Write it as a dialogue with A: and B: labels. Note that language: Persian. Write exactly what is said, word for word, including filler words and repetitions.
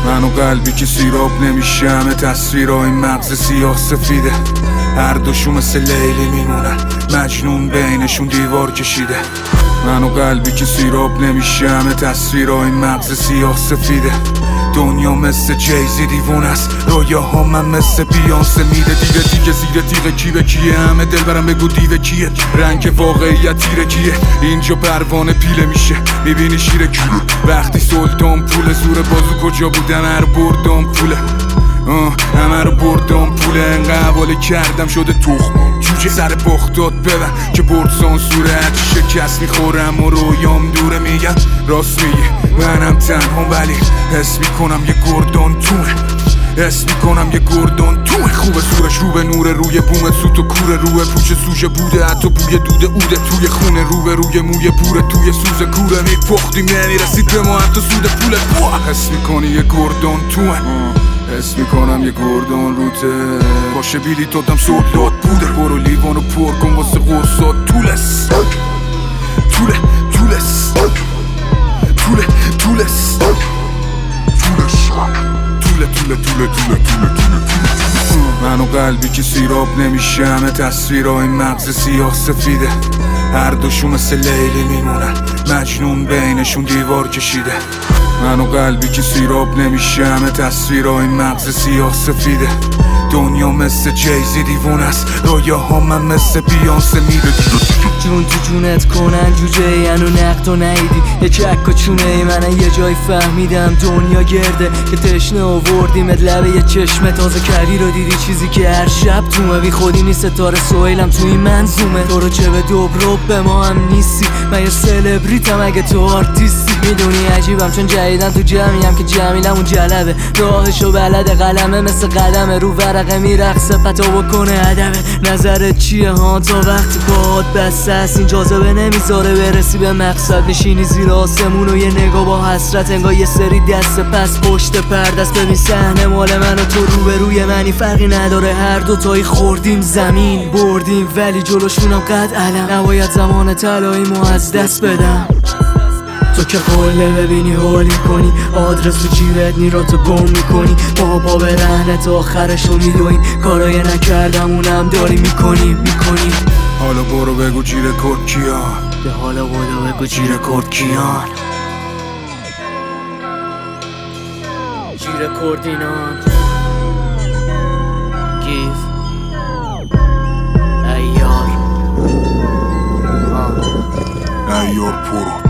A: من و قلبی که سیراب نمیشه، همه تصویرها این مغز سیاه سفیده. هر دوشون مثل لیلی میمونن، مجنون بینشون دیوار کشیده. من و قلبی که سیراب نمیشه، همه تصویرها این مغز سیاه سفیده. دنیا مثل جیزی دیوون است، رویاها من مثل بیانسه میده. دیره دیگه زیر تیغ کی به کیه، همه دل برم بگو دیو کیه. رنگ واقعیت تیره کیه، اینجا پروانه پیله میشه. میبینی شیر کیه وقتی سلطان پول زور بازو کجا بودن، هر بردم پوله. همه رو بردم پوله، انقدر حواله کردم شده تخم جوجه. سر بختات ببن که برد سانسوره، هرچی شکست میخورم و رویام دوره. میگم راست میگه منم تنها، ولی حس میکنم یه گردان توه. حس میکنم یه گردان توه. خوبه سورش رو به نور، روی بوم سوت و کوره. روی پوچه سوژه بوده، حتی بوی دوده اوده توی خونه. رو به روی موی پوره، توی سوز کوره. میپختیم نمیرسید به ما حتی سود پوله. حس میکنی یه گردان توه. حس میکنم یه گردان روته، باشه بیلی تاتم سولداد بوده. برو لیوانو پر کن واسه قرصات. طولس طوله طولس طوله طولس طوله طوله طوله طوله طوله. من و قلبی که سیراب نمیشه، همه تصویرها این مغز سیاه سفیده. هر دوشون مثل لیلی میمونن، مجنون بینشون دیوار کشیده. من و قلبی که سیراب نمیشه، همه تصویرها این مغز سیاه سفیده. دنیا مثل جیزی دیوون است، رویاها من مثل بیانسه میده.
B: جون تو جونت کنن جوجه ین و نقد و نیدی. یه چک و چونه ای من یه جای فهمیدم دنیا گرده، که تشنه آوردیمت لبه یه چشمه. تازه کردی رو دیدی چیزی که هر شب تومه. بی خودی نیست ستاره سویلم تو این منظومه. تو رو چه به دوبرو به ما هم نیستی، من یه سلبریتم اگه تو آرتیستی. میدونی عجیبم چون جدیدن تو جمعیم که جمیلم اون جلبه. راهشو بلده قلمه مثل قدمه، رو ورقه میرقصه پتا بکنه ادبه. نظرت چیه ها تا وقتی باهات بسته است، این جاذبه نمیذاره برسی به مقصد. نشینی زیر آسمون و یه نگاه با حسرت، انگار یه سری دست پس پشت پردست. ببین صحنه مال من و تو رو به روی منی، فرقی نداره هر دوتایی خوردیم زمین بردیم، ولی جلوشونم قد علم. نباید زمان طلاییمو از دست بدم. تو که قله ببینی حالی کنی، آدرس تو جیبت نیراتو گم میکنی. بابا به رهنت آخرشو میدویم، کارای نکردم اونم داری میکنی میکنی.
A: حالا برو بگو جی رکورد کیان،
B: به حالا برو بگو جی رکورد کیان. جی رکورد اینان گیف ایار
A: ایار پرو.